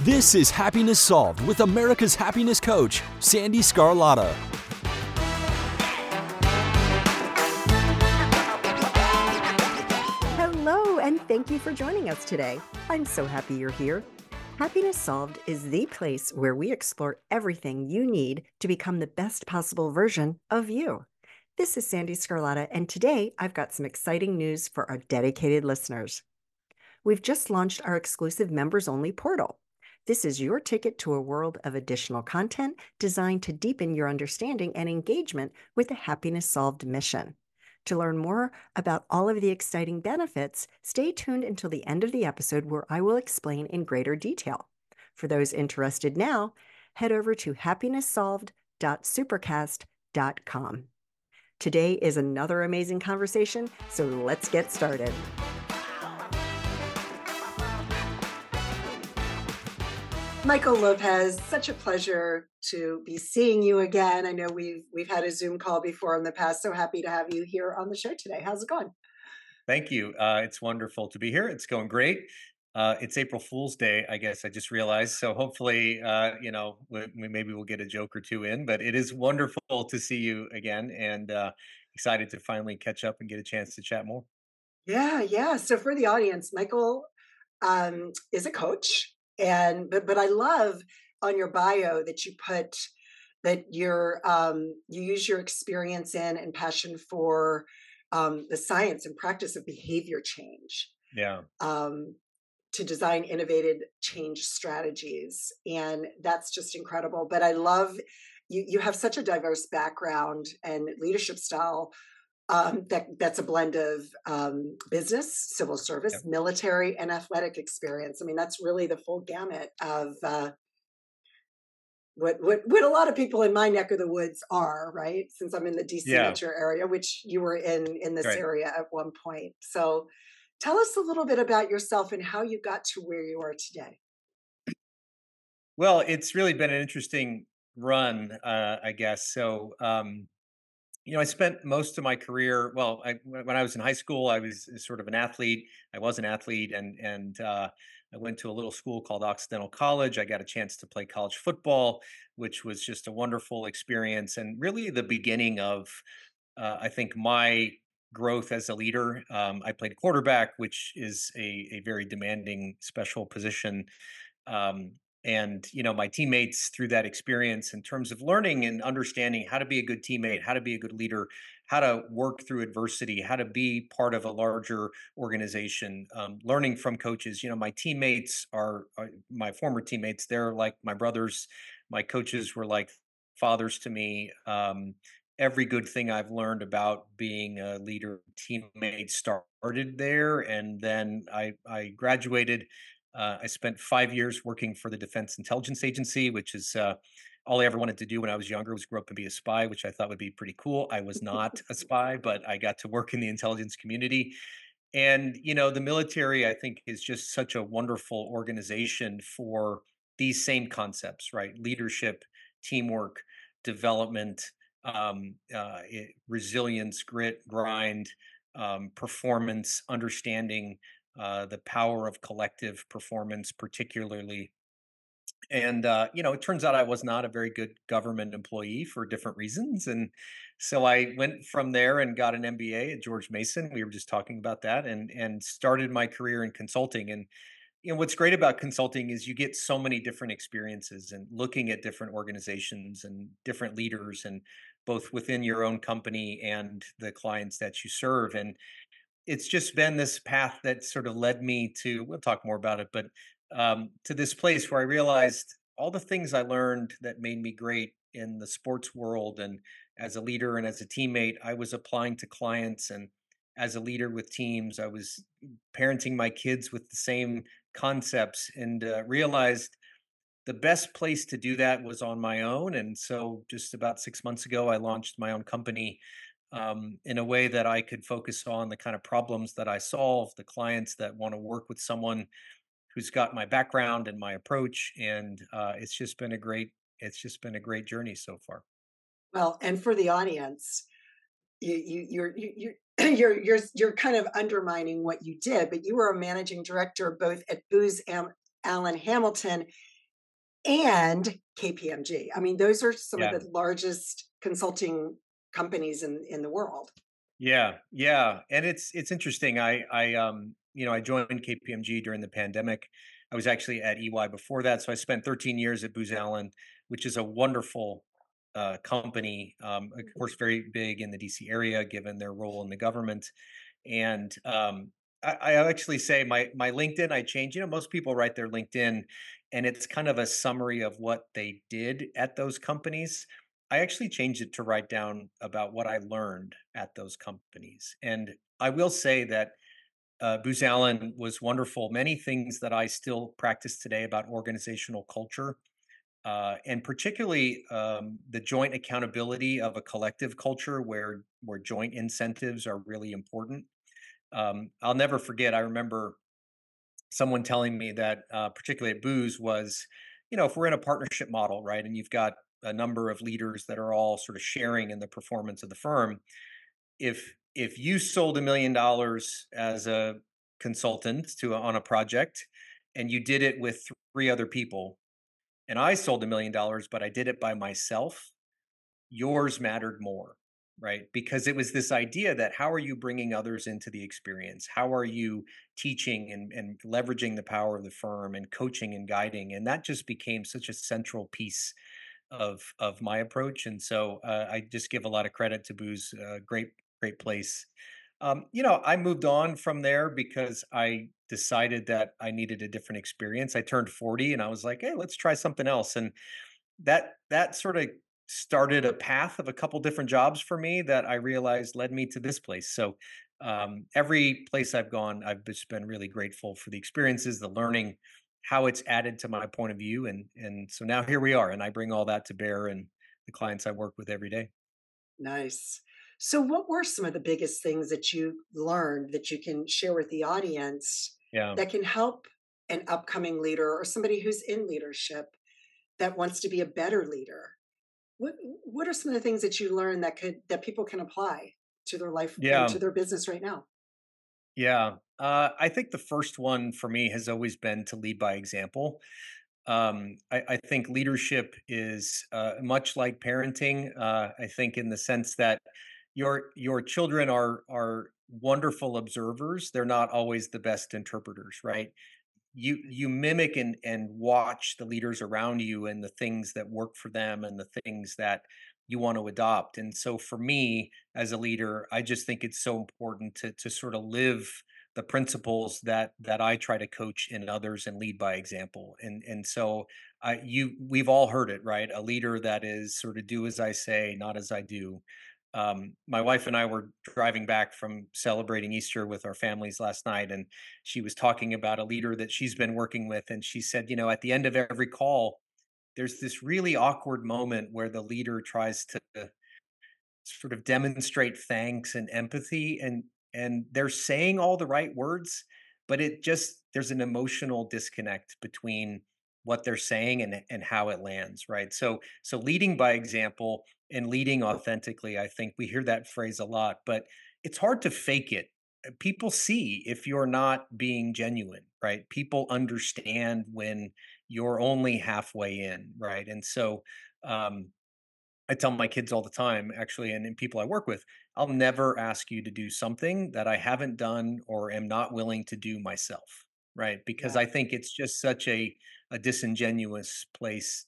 This is Happiness Solved with America's happiness coach, Sandy Scarlatta. Hello, and thank you for joining us today. I'm so happy you're here. Happiness Solved is the place where we explore everything you need to become the best possible version of you. This is Sandy Scarlatta, and today I've got some exciting news for our dedicated listeners. We've just launched our exclusive members-only portal. This is your ticket to a world of additional content designed to deepen your understanding and engagement with the Happiness Solved mission. To learn more about all of the exciting benefits, stay tuned until the end of the episode where I will explain in greater detail. For those interested now, head over to happinesssolved.supercast.com. Today is another amazing conversation, so let's get started. Michael Lopez, such a pleasure to be seeing you again. I know we've had a Zoom call before in the past, so happy to have you here on the show today. How's it going? Thank you. It's wonderful to be here. It's going great. It's April Fool's Day, I guess I just realized. So hopefully, maybe we'll get a joke or two in. But it is wonderful to see you again, and excited to finally catch up and get a chance to chat more. Yeah. So for the audience, Michael is a coach, but I love on your bio that you put that you use your experience in and passion for the science and practice of behavior change. Yeah. To design innovative change strategies. And that's just incredible. But I love you have such a diverse background and leadership style that's a blend of business, civil service, Yep. military, and athletic experience. I mean, that's really the full gamut of what a lot of people in my neck of the woods are, right? Since I'm in the DC Yeah. metro area, which you were in this Right. area at one point. So tell us a little bit about yourself and how you got to where you are today. Well, it's really been an interesting run, I guess. So, I spent most of my career. Well, when I was in high school, I was sort of an athlete. I was an athlete, and I went to a little school called Occidental College. I got a chance to play college football, which was just a wonderful experience, and really the beginning of, I think, my growth as a leader. I played quarterback, which is a very demanding, special position. Um, and my teammates through that experience in terms of learning and understanding how to be a good teammate, how to be a good leader, how to work through adversity, how to be part of a larger organization, learning from coaches. My teammates are my former teammates. They're like my brothers. My coaches were like fathers to me. Every good thing I've learned about being a leader teammate started there, and then I graduated. I spent 5 years working for the Defense Intelligence Agency, which is all I ever wanted to do when I was younger was grow up and be a spy, which I thought would be pretty cool. I was not a spy, but I got to work in the intelligence community. And the military, I think, is just such a wonderful organization for these same concepts, right? Leadership, teamwork, development, resilience, grit, grind, performance, understanding the power of collective performance, particularly. And it turns out I was not a very good government employee for different reasons, and so I went from there and got an MBA at George Mason. We were just talking about that, and started my career in consulting. And what's great about consulting is you get so many different experiences and looking at different organizations and different leaders, and both within your own company and the clients that you serve. And it's just been this path that sort of led me to, we'll talk more about it, but to this place where I realized all the things I learned that made me great in the sports world and as a leader and as a teammate, I was applying to clients. And as a leader with teams, I was parenting my kids with the same concepts, and realized the best place to do that was on my own. And so just about 6 months ago, I launched my own company, in a way that I could focus on the kind of problems that I solve, the clients that want to work with someone who's got my background and my approach. And it's just been a great journey so far. Well, and for the audience, you're kind of undermining what you did, but you were a managing director both at Booz Allen Hamilton and KPMG. I mean, those are some of Yeah. the largest consulting companies in the world. Yeah, yeah, and it's interesting. I joined KPMG during the pandemic. I was actually at EY before that, so I spent 13 years at Booz Allen, which is a wonderful company. Of course, very big in the DC area, given their role in the government. And I actually say my LinkedIn, I changed. Most people write their LinkedIn, and it's kind of a summary of what they did at those companies. I actually changed it to write down about what I learned at those companies. And I will say that Booz Allen was wonderful. Many things that I still practice today about organizational culture, and particularly the joint accountability of a collective culture where joint incentives are really important. I'll never forget. I remember someone telling me that, particularly at Booz, was, if we're in a partnership model, right, and you've got a number of leaders that are all sort of sharing in the performance of the firm, if you sold $1 million as a consultant on a project, and you did it with three other people, and I sold $1 million, but I did it by myself, yours mattered more, right? Because it was this idea that how are you bringing others into the experience? How are you teaching and leveraging the power of the firm and coaching and guiding? And that just became such a central piece of my approach. And so I just give a lot of credit to Booz. Great place. I moved on from there because I decided that I needed a different experience. I turned 40 and I was like, hey, let's try something else. And that sort of started a path of a couple different jobs for me that I realized led me to this place. So every place I've gone, I've just been really grateful for the experiences, the learning, how it's added to my point of view, and so now here we are, and I bring all that to bear and the clients I work with every day. Nice. So, what were some of the biggest things that you learned that you can share with the audience Yeah. that can help an upcoming leader or somebody who's in leadership that wants to be a better leader? What What are some of the things that you learned that people can apply to their life and Yeah. to their business right now? Yeah. I think the first one for me has always been to lead by example. I think leadership is much like parenting. I think in the sense that your children are wonderful observers. They're not always the best interpreters, right? You mimic and watch the leaders around you and the things that work for them and the things that you want to adopt. And so for me as a leader, I just think it's so important to sort of live the principles that I try to coach in others and lead by example. And so we've all heard it, right? A leader that is sort of do as I say, not as I do. My wife and I were driving back from celebrating Easter with our families last night, and she was talking about a leader that she's been working with. And she said, at the end of every call, there's this really awkward moment where the leader tries to sort of demonstrate thanks and empathy, and they're saying all the right words, but it just there's an emotional disconnect between what they're saying and how it lands, right? So leading by example and leading authentically, I think we hear that phrase a lot, but it's hard to fake it. People see if you're not being genuine, right? People understand when you're only halfway in, right? And so um I tell my kids all the time, actually, and people I work with, I'll never ask you to do something that I haven't done or am not willing to do myself, right? Because Yeah. I think it's just such a disingenuous place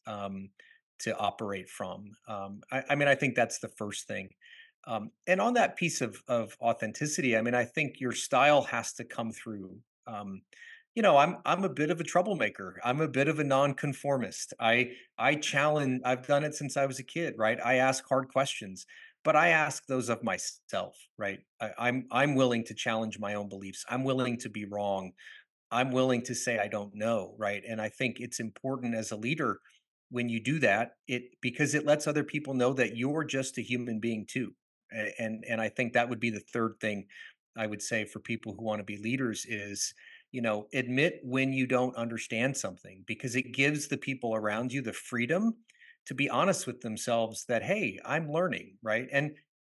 to operate from. I mean, I think that's the first thing. And on that piece of authenticity, I mean, I think your style has to come through. Um, I'm a bit of a troublemaker. I'm a bit of a nonconformist. I challenge. I've done it since I was a kid, right? I ask hard questions, but I ask those of myself, right? I'm willing to challenge my own beliefs. I'm willing to be wrong. I'm willing to say I don't know, right? And I think it's important as a leader when you do that, because it lets other people know that you're just a human being too. And I think that would be the third thing I would say for people who want to be leaders is, admit when you don't understand something because it gives the people around you the freedom to be honest with themselves that, hey, I'm learning, right? And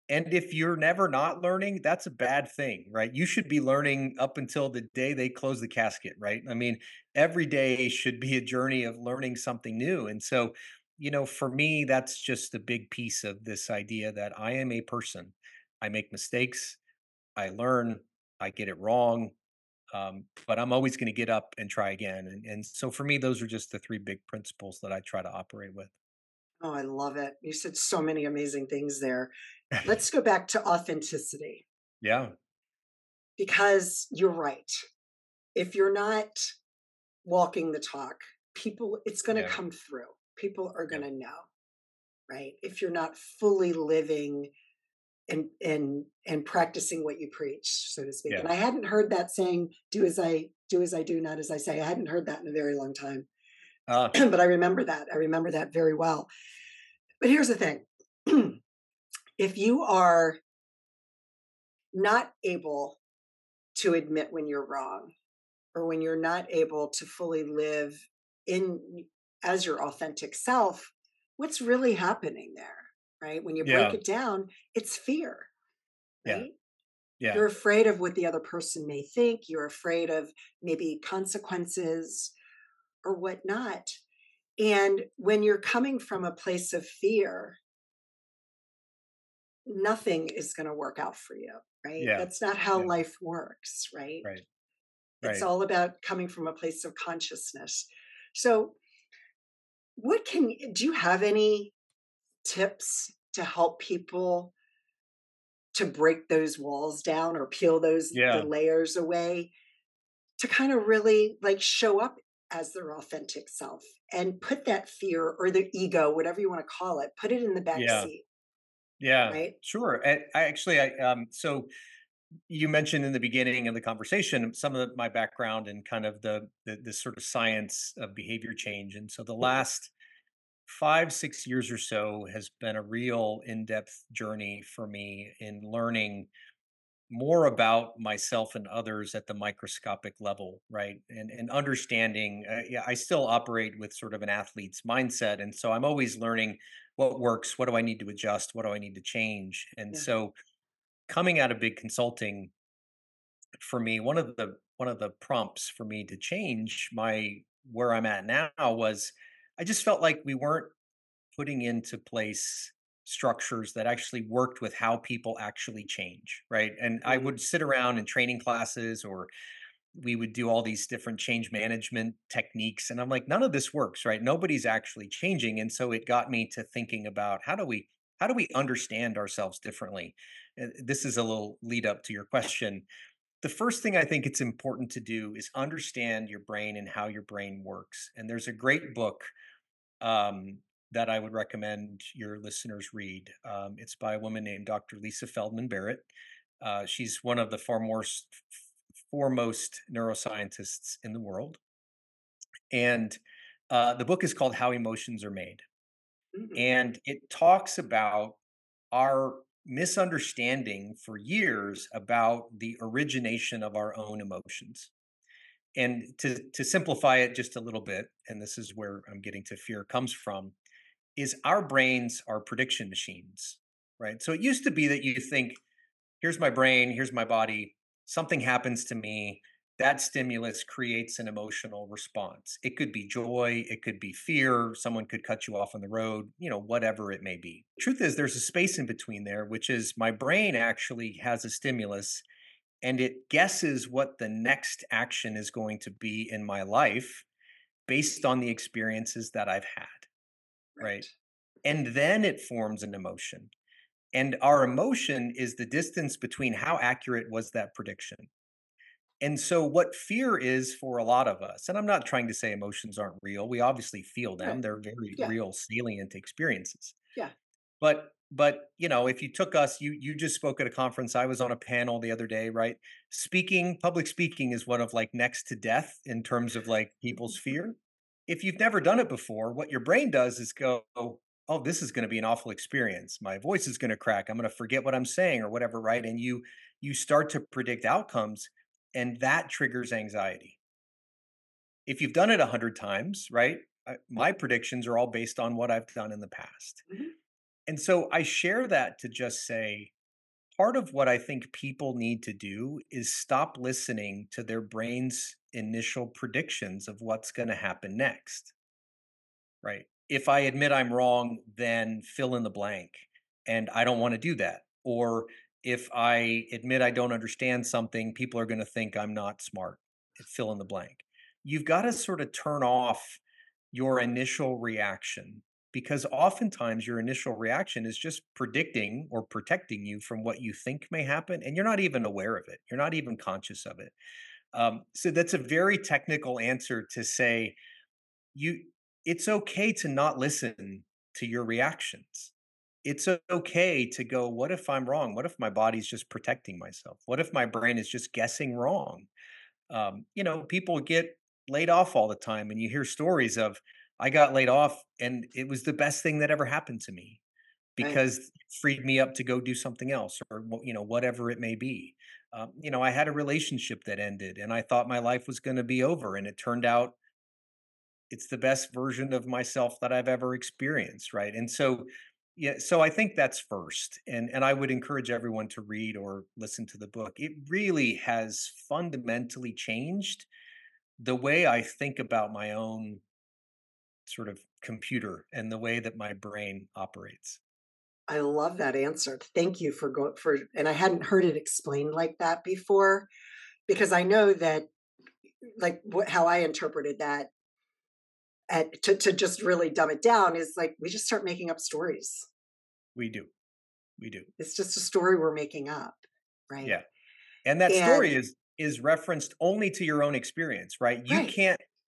And if you're never not learning, that's a bad thing, right? You should be learning up until the day they close the casket, right? I mean, every day should be a journey of learning something new. And so, for me, that's just a big piece of this idea that I am a person. I make mistakes, I learn, I get it wrong, but I'm always going to get up and try again. And so for me, those are just the three big principles that I try to operate with. Oh, I love it. You said so many amazing things there. Let's go back to authenticity Yeah. because you're right. If you're not walking the talk, people, it's going to Yeah. come through. People are going Yeah. to know, right? If you're not fully living and practicing what you preach, so to speak. Yeah. And I hadn't heard that saying, do as I do, not as I say. I hadn't heard that in a very long time. Uh, But I remember that. I remember that very well. But here's the thing. If you are not able to admit when you're wrong, or when you're not able to fully live in as your authentic self, what's really happening there, right? When you break yeah. it down, it's fear, Yeah. right? Yeah. You're afraid of what the other person may think. You're afraid of maybe consequences or whatnot. And when you're coming from a place of fear, nothing is going to work out for you, right? Yeah. That's not how Yeah. life works, right? Right. It's Right. all about coming from a place of consciousness. So, do you have any tips to help people to break those walls down or peel the Yeah. layers away to kind of really like show up as their authentic self and put that fear or the ego, whatever you want to call it, put it in the back Yeah. seat, Yeah. right? Sure. I actually, so you mentioned in the beginning of the conversation some of my background and kind of the sort of science of behavior change. And so the last 5, 6 years or so has been a real in-depth journey for me in learning more about myself and others at the microscopic level, right? And understanding. Yeah, I still operate with sort of an athlete's mindset, and so I'm always learning what works. What do I need to adjust? What do I need to change? And Yeah. so, coming out of big consulting, for me, one of the prompts for me to change my where I'm at now was I just felt like we weren't putting into place structures that actually worked with how people actually change, right? And I Mm, would sit around in training classes, or we would do all these different change management techniques, and I'm like, none of this works, right? Nobody's actually changing. And so it got me to thinking about how do we understand ourselves differently. This is a little lead up to your question. The first thing I think it's important to do is understand your brain and how your brain works. And there's a great book that I would recommend your listeners read. It's by a woman named Dr. Lisa Feldman Barrett. She's one of the foremost neuroscientists in the world. And the book is called How Emotions Are Made. mm, And it talks about our misunderstanding for years about the origination of our own emotions. And to simplify it just a little bit, and this is where I'm getting to fear comes from, is our brains are prediction machines, right? So it used to be that you think, here's my brain, here's my body, something happens to me, that stimulus creates an emotional response. It could be joy, it could be fear, someone could cut you off on the road, whatever it may be. Truth is, there's a space in between there, which is my brain actually has a stimulus and it guesses what the next action is going to be in my life based on the experiences that I've had, right. right? And then it forms an emotion. And our emotion is the distance between how accurate was that prediction. And so, what fear is for a lot of us, and I'm not trying to say emotions aren't real, we obviously feel them, Right. they're very Yeah. real, salient experiences. Yeah. But if you took us, you just spoke at a conference. I was on a panel the other day, right? Public speaking is one of like next to death in terms of like people's fear. If you've never done it before, what your brain does is go, oh, this is going to be an awful experience. My voice is going to crack. I'm going to forget what I'm saying or whatever, right? And you start to predict outcomes, and that triggers anxiety. If you've done it 100 times, right? My predictions are all based on what I've done in the past. Mhm. And so I share that to just say, part of what I think people need to do is stop listening to their brain's initial predictions of what's going to happen next, right? If I admit I'm wrong, then fill in the blank. And I don't want to do that. Or if I admit I don't understand something, people are going to think I'm not smart. Fill in the blank. You've got to sort of turn off your initial reaction because oftentimes your initial reaction is just predicting or protecting you from what you think may happen. And you're not even aware of it, you're not even conscious of it. So that's a very technical answer to say you it's okay to not listen to your reactions. It's okay to go, what if I'm wrong? What if my body's just protecting myself? What if my brain is just guessing wrong? People get laid off all the time, and you hear stories of, I got laid off and it was the best thing that ever happened to me Right. because it freed me up to go do something else or, whatever it may be. I had a relationship that ended and I thought my life was going to be over, and it turned out it's the best version of myself that I've ever experienced, right? And so, yeah, so I think that's first, and I would encourage everyone to read or listen to the book. It really has fundamentally changed the way I think about my own sort of computer and the way that my brain operates. I love that answer. Thank you for and I hadn't heard it explained like that before, because I know that, like, how I interpreted that, and to just really dumb it down, is like we just start making up stories. We do, we do, It's just a story we're making up, right? yeah. And that story And is referenced only to your own experience, right? right,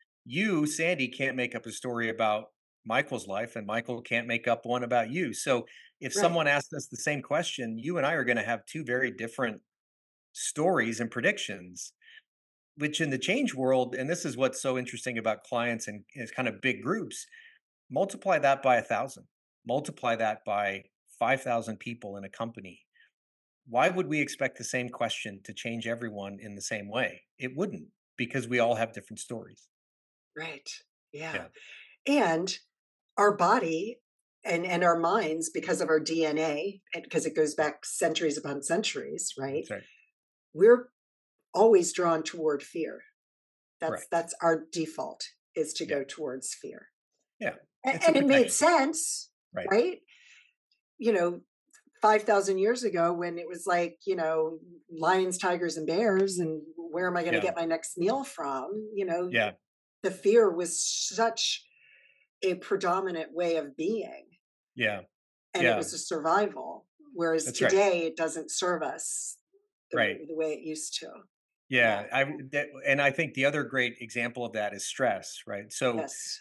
Sandy, can't make up a story about Michael's life, and Michael can't make up one about you. So if right. someone asks us the same question, you and I are going to have two very different stories and predictions, which in the change world, and this is what's so interesting about clients and it's kind of big groups, multiply that by 1,000, multiply that by 5,000 people in a company. Why would we expect the same question to change everyone in the same way? It wouldn't, because we all have different stories. Right. Yeah. Yeah, And our body and our minds, because of our DNA, and because it goes back centuries upon centuries, right? that's right. We're always drawn toward fear. Correct. That's our default, is to Yeah. go towards fear. Yeah. It's a And it made protection. sense, Right. right? You know, 5,000 years ago, when it was like, lions, tigers, and bears, and where am I going to Yeah. get my next meal from? Yeah. The fear was such a predominant way of being, Yeah. and it Yeah. was a survival. Whereas That's right. today, it doesn't serve us Right. the way it used to. Yeah. Yeah. And I think the other great example of that is stress, right? So Yes.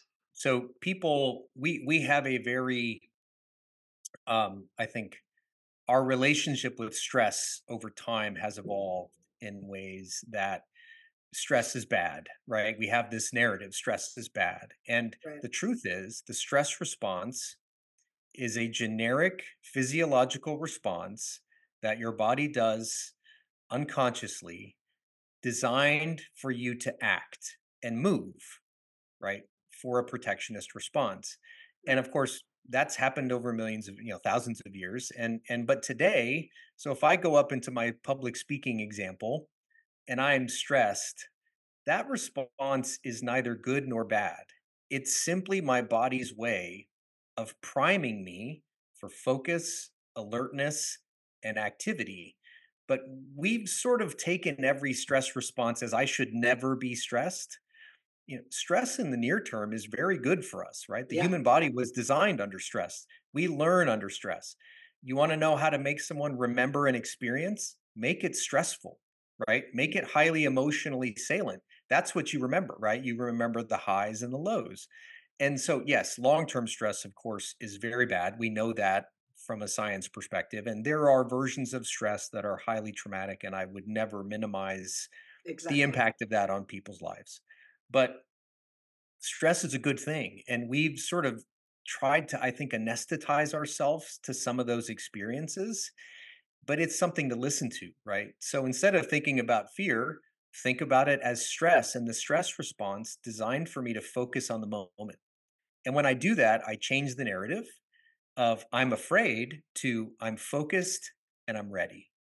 people we have a very I think our relationship with stress over time has evolved in ways that stress is bad, right? We have this narrative, stress is bad. And Right. the truth is, the stress response is a generic physiological response that your body does unconsciously, designed for you to act and move, right? For a protectionist response. And Right. of course, that's happened over millions of, thousands of years. But today, so if I go up into my public speaking example and I'm stressed, that response is neither good nor bad. It's simply my body's way of priming me for focus, alertness, and activity. But we've sort of taken every stress response as I should never be stressed. Stress in the near term is very good for us, right? The Yeah. human body was designed under stress. We learn under stress. You want to know how to make someone remember an experience? Make it stressful, right? Make it highly emotionally salient. That's what you remember, right? You remember the highs and the lows. And so, yes, long term stress, of course, is very bad. We know that from a science perspective. And there are versions of stress that are highly traumatic, and I would never minimize the Exactly. impact of that on people's lives. But stress is a good thing. And we've sort of tried to, I think, anesthetize ourselves to some of those experiences, but it's something to listen to, right? So instead of thinking about fear, think about it as stress and the stress response designed for me to focus on the moment. And when I do that, I change the narrative of I'm afraid to I'm focused and I'm ready.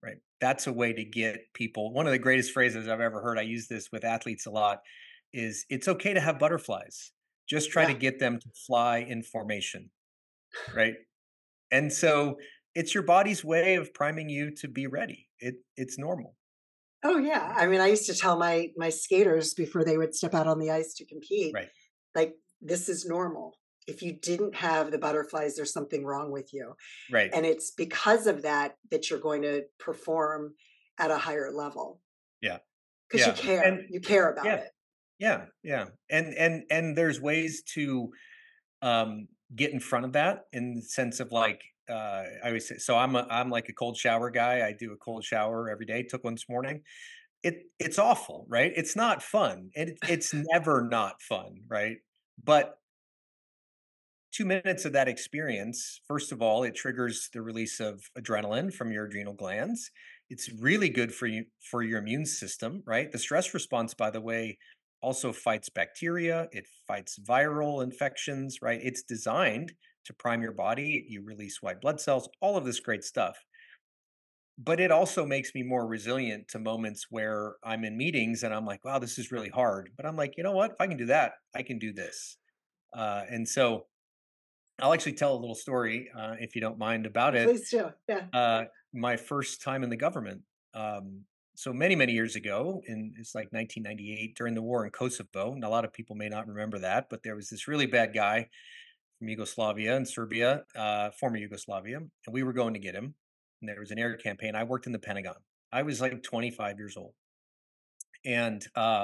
right? That's a way to get people. One of the greatest phrases I've ever heard, I use this with athletes a lot, is it's okay to have butterflies. Just try to Yeah. get them to fly in formation, right? And so it's your body's way of priming you to be ready. It's normal. Oh yeah. Right. I mean, I used to tell my skaters before they would step out on the ice to compete, Right. like, this is normal. If you didn't have the butterflies, there's something wrong with you. Right. And it's because of that that you're going to perform at a higher level Yeah. because you Yeah. care. And You care about yeah. it. Yeah. Yeah. And there's ways to um get in front of that in the sense of like I always say, so I'm like a cold shower guy. I do a cold shower every day. Took one this morning. It's awful, right? It's not fun. And it's never not fun, right? But 2 minutes of that experience, first of all, it triggers the release of adrenaline from your adrenal glands. It's really good for you for your immune system, right? The stress response, by the way, also fights bacteria, it fights viral infections, right? It's designed to prime your body. You release white blood cells, all of this great stuff. But it also makes me more resilient to moments where I'm in meetings and I'm like, wow, this is really hard. But I'm like, you know what? If I can do that, I can do this. And so I'll actually tell a little story, if you don't mind about it. Please do. Yeah. My first time in the government. Um, so many, many years ago, in it's like 1998 during the war in Kosovo. And a lot of people may not remember that, but there was this really bad guy from Yugoslavia and Serbia, former Yugoslavia, and we were going to get him. And there was an air campaign. I worked in the Pentagon. I was like 25 years old, and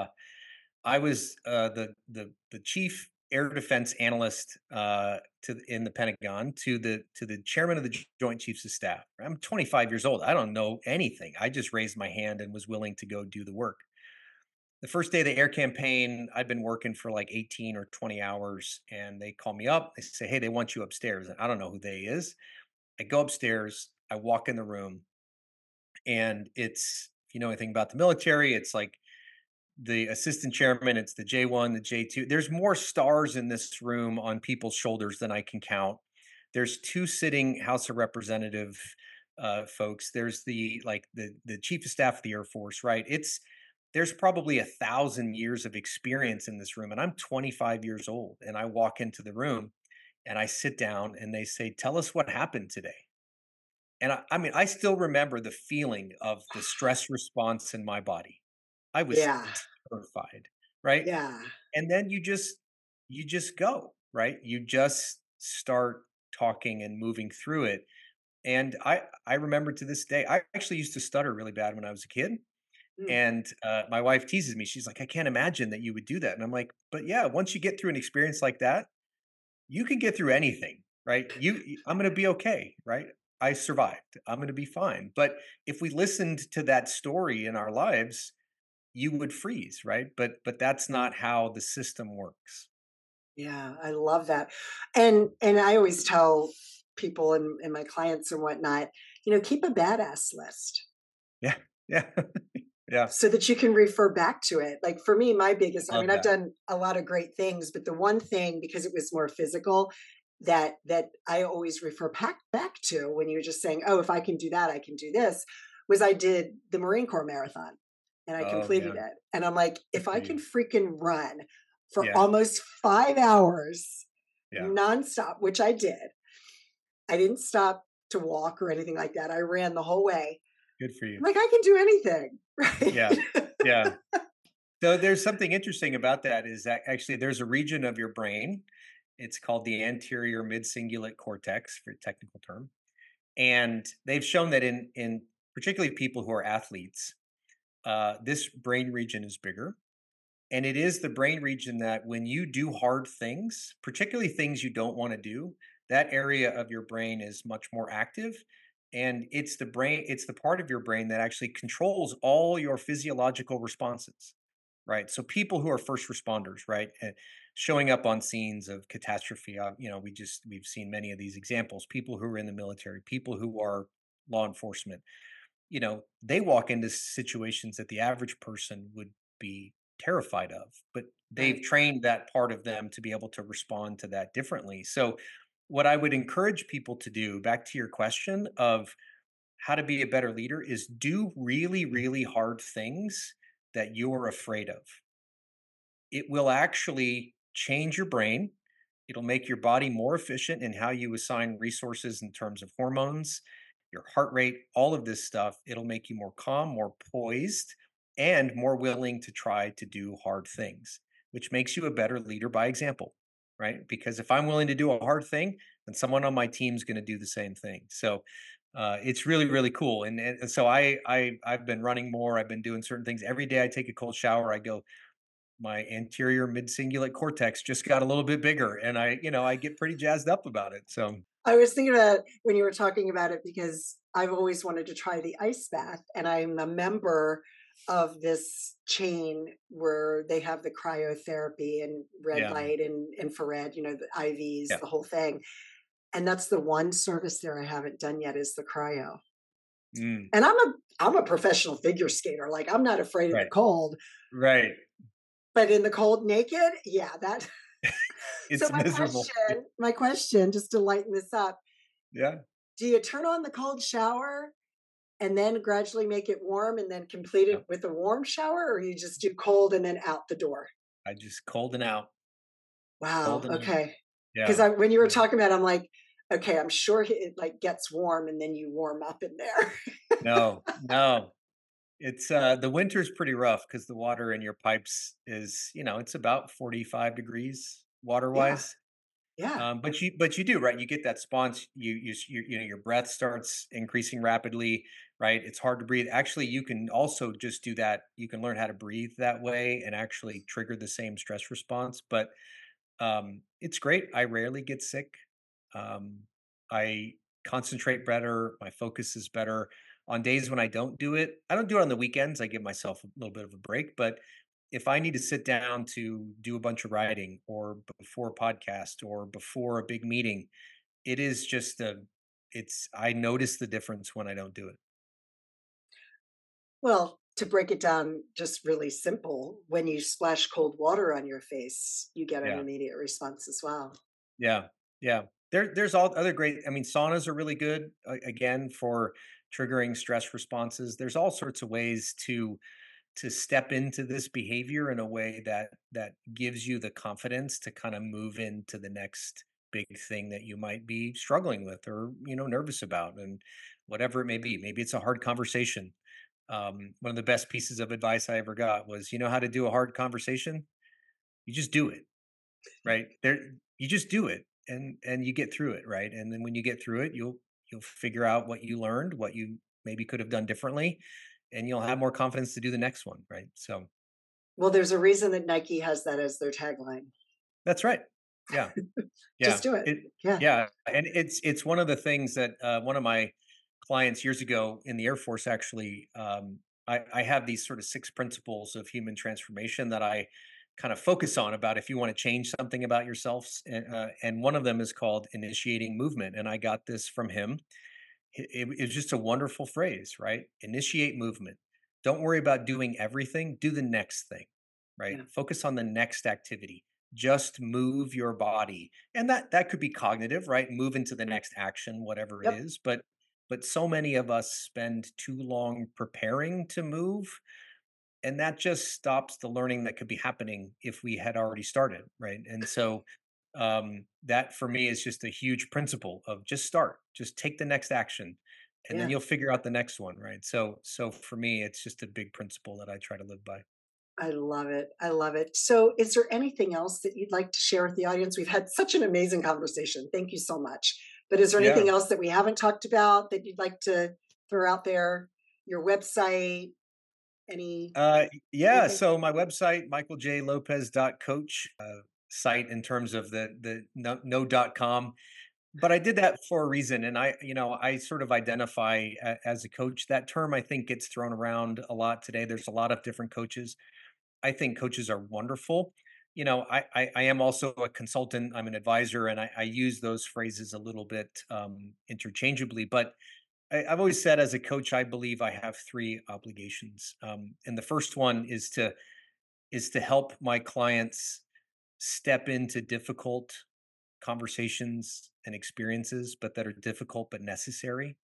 I was the chief air defense analyst in the Pentagon to the chairman of the Joint Chiefs of Staff. I'm 25 years old. I don't know anything. I just raised my hand and was willing to go do the work. The first day of the air campaign, I'd been working for like 18 or 20 hours, and they call me up. They say, "Hey, they want you upstairs." And I don't know who they is. I go upstairs. I walk in the room, and it's if you know anything about the military, it's like the assistant chairman, it's the J1, the J2. There's more stars in this room on people's shoulders than I can count. There's two sitting House of Representative folks. There's the chief of staff of the Air Force, right? It's there's probably 1,000 years of experience in this room, and I'm 25 years old. And I walk into the room and I sit down, and they say, "Tell us what happened today." And I mean, I still remember the feeling of the stress response in my body. I was Yeah. terrified, right? Yeah. And then you just go, right? You just start talking and moving through it. And I remember to this day, I actually used to stutter really bad when I was a kid. Mm. And my wife teases me. She's like, "I can't imagine that you would do that." And I'm like, "But yeah, once you get through an experience like that, you can get through anything, right? I'm going to be okay, right? I survived. I'm going to be fine." But if we listened to that story in our lives, you would freeze, right? But that's not how the system works. Yeah, I love that. And I always tell people and my clients and whatnot, keep a badass list Yeah. Yeah. Yeah. so that you can refer back to it. Like for me, my biggest, I Love mean, I've that. done a lot of great things, but the one thing, because it was more physical, that I always refer back to when you're just saying, oh, if I can do that, I can do this, was I did the Marine Corps marathon and I Oh, completed yeah. it. And I'm like, Good if for I you. can freaking run for Yeah. almost 5 hours Yeah. nonstop, which I did, I didn't stop to walk or anything like that. I ran the whole way. Good for you. I'm like, I can do anything. Yeah. Right. Yeah. So there's something interesting about that is that actually there's a region of your brain. It's called the anterior mid-cingulate cortex for a technical term. And they've shown that in particularly people who are athletes, this brain region is bigger. And it is the brain region that when you do hard things, particularly things you don't want to do, that area of your brain is much more active. And it's the part of your brain that actually controls all your physiological responses, right? So people who are first responders, right, and showing up on scenes of catastrophe, we've seen many of these examples. People who are in the military, people who are law enforcement, they walk into situations that the average person would be terrified of, but they've Right. trained that part of them to be able to respond to that differently. So, what I would encourage people to do, back to your question of how to be a better leader is do really, really hard things that you're afraid of. It will actually change your brain. It'll make your body more efficient in how you assign resources in terms of hormones, your heart rate, all of this stuff. It'll make you more calm, more poised, and more willing to try to do hard things, which makes you a better leader by example, right? Because if I'm willing to do a hard thing, then someone on my team is going to do the same thing. So it's really, really cool. And so I've been running more. I've been doing certain things every day. I take a cold shower. I go, my anterior mid-cingulate cortex just got a little bit bigger, and I get pretty jazzed up about it. So I was thinking about it when you were talking about it because I've always wanted to try the ice bath, and I'm a member of this chain where they have the cryotherapy and red yeah, light and infrared, the IVs, yeah, the whole thing. And that's the one service there I haven't done yet is the cryo. mm, And I'm a professional figure skater. Like I'm not afraid of the right, cold, right. but in the cold naked, yeah, that. So It's miserable. my question, just to lighten this up, Yeah, do you turn on the cold shower and then gradually make it warm and then complete yeah. it with a warm shower, or you just do cold and then out the door? I just cold and out, Wow. cold and out. Okay. Because Yeah, when you were yeah. talking about, it, I'm like, okay, I'm sure it like gets warm and then you warm up in there. No, no. It's the winter's pretty rough because the water in your pipes is, it's about 45 degrees water Yeah. wise. Yeah. But you do, right? You get that sponge. Your breath starts increasing rapidly, right? It's hard to breathe. Actually, you can also just do that. You can learn how to breathe that way and actually trigger the same stress response. But it's great. I rarely get sick. Um, I concentrate better. My focus is better. On days when I don't do it, I don't do it on the weekends. I give myself a little bit of a break. But if I need to sit down to do a bunch of writing or before a podcast or before a big meeting, it is just I notice the difference when I don't do it. Well, to break it down just really simple, when you splash cold water on your face, you get an Yeah. immediate response as well. Yeah, yeah. There's all other great. I mean, saunas are really good again for triggering stress responses. There's all sorts of ways to step into this behavior in a way that gives you the confidence to kind of move into the next big thing that you might be struggling with or nervous about, and whatever it may be. Maybe it's a hard conversation. One of the best pieces of advice I ever got was, how to do a hard conversation? You just do it, right? There you just do it and you get through it, right? And then when you get through it, you'll figure out what you learned, what you maybe could have done differently, and you'll have more confidence to do the next one, right? So Well, there's a reason that Nike has that as their tagline. that's right. Yeah. Yeah. Just do it. Yeah. Yeah, and it's one of the things that one of my clients years ago in the Air Force actually I have these sort of six principles of human transformation that I kind of focus on about if you want to change something about yourselves, and one of them is called initiating movement, and I got this from him. It's just a wonderful phrase, right? Initiate movement. Don't worry about doing everything. Do the next thing, right? Yeah. Focus on the next activity. Just move your body, and that could be cognitive, right? Move into the next action, whatever it Yep. is. But so many of us spend too long preparing to move, and that just stops the learning that could be happening if we had already started, right? And so that for me is just a huge principle of just start, just take the next action, and then Yeah. you'll figure out the next one, right? So for me it's just a big principle that I try to live by. I love it. I love it. So, is there anything else that you'd like to share with the audience? We've had such an amazing conversation. Thank you so much. But is there Yeah. anything else that we haven't talked about that you'd like to throw out there? Your website, any Yeah, anything? so my website, michaeljlopez.coach, site in terms of the no.com. But I did that for a reason, and I sort of identify as a coach. That term I think gets thrown around a lot today. There's a lot of different coaches. I think coaches are wonderful. I am also a consultant. I'm an advisor, and I use those phrases a little bit interchangeably. But I've always said, as a coach, I believe I have three obligations, and the first one is to help my clients step into difficult conversations and experiences, but that are difficult but necessary.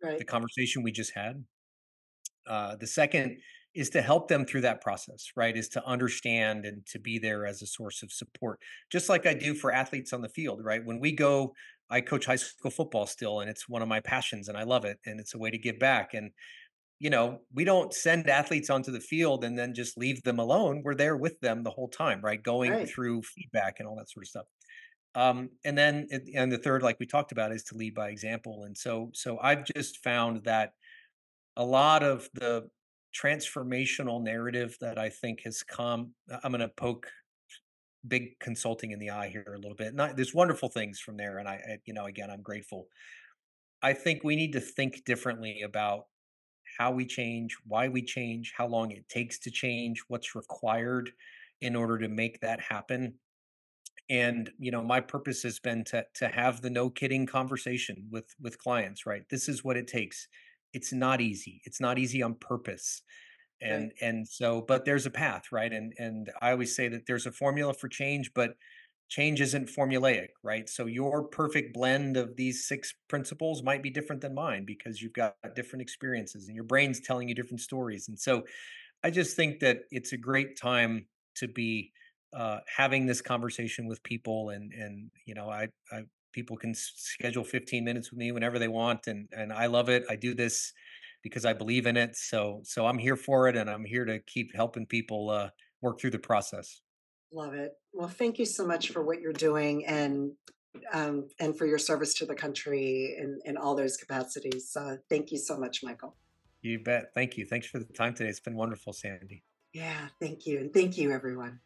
the Right. conversation we just had. The second is to help them through that process, right? Is to understand and to be there as a source of support, just like I do for athletes on the field, right? When we go, I coach high school football still, and it's one of my passions, and I love it, and it's a way to give back. And we don't send athletes onto the field and then just leave them alone. We're there with them the whole time, right? Going Right. through feedback and all that sort of stuff. And the third, like we talked about, is to lead by example. And so I've just found that a lot of the transformational narrative that I think has come, I'm going to poke big consulting in the eye here a little bit. Not, there's wonderful things from there, and again, I'm grateful. I think we need to think differently about how we change, why we change, how long it takes to change, what's required in order to make that happen. And my purpose has been to have the no kidding conversation with clients, right? This is what it takes. It's not easy. It's not easy on purpose. Right. And so, but there's a path, right? And I always say that there's a formula for change, but change isn't formulaic, right? So your perfect blend of these six principles might be different than mine because you've got different experiences and your brain's telling you different stories. And so I just think that it's a great time to be having this conversation with people, and I people can schedule 15 minutes with me whenever they want, and I love it. I do this because I believe in it. So I'm here for it, and I'm here to keep helping people work through the process. Love it. Well, thank you so much for what you're doing and for your service to the country in all those capacities. Thank you so much, Michael. You bet. Thank you. Thanks for the time today. It's been wonderful, Sandy. Yeah, thank you. And thank you, everyone.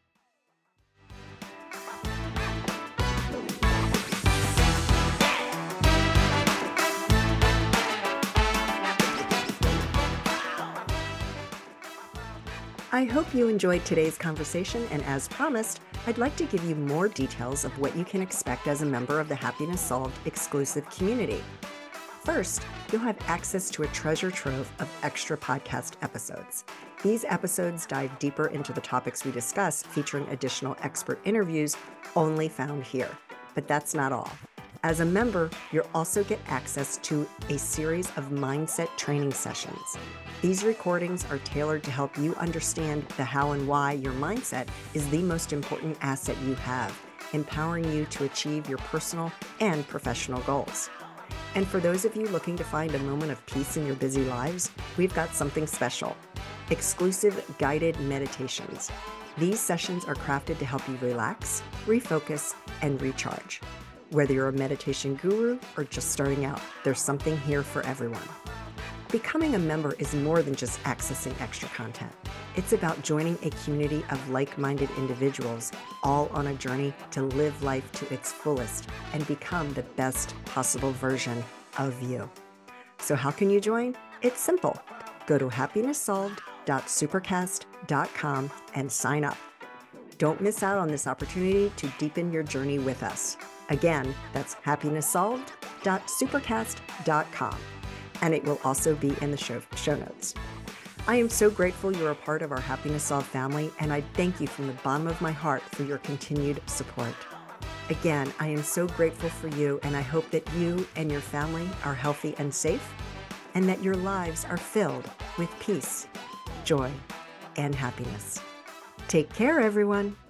I hope you enjoyed today's conversation, and as promised, I'd like to give you more details of what you can expect as a member of the Happiness Solved exclusive community. First, you'll have access to a treasure trove of extra podcast episodes. These episodes dive deeper into the topics we discuss, featuring additional expert interviews only found here. But that's not all. As a member, you'll also get access to a series of mindset training sessions. These recordings are tailored to help you understand the how and why your mindset is the most important asset you have, empowering you to achieve your personal and professional goals. And for those of you looking to find a moment of peace in your busy lives, we've got something special: exclusive guided meditations. These sessions are crafted to help you relax, refocus, and recharge. Whether you're a meditation guru or just starting out, there's something here for everyone. Becoming a member is more than just accessing extra content. It's about joining a community of like-minded individuals, all on a journey to live life to its fullest and become the best possible version of you. So how can you join? It's simple. Go to happinesssolved.supercast.com and sign up. Don't miss out on this opportunity to deepen your journey with us. Again, that's happinesssolved.supercast.com. And it will also be in the show notes. I am so grateful you're a part of our Happiness Solved family, and I thank you from the bottom of my heart for your continued support. Again, I am so grateful for you, and I hope that you and your family are healthy and safe, and that your lives are filled with peace, joy, and happiness. Take care, everyone.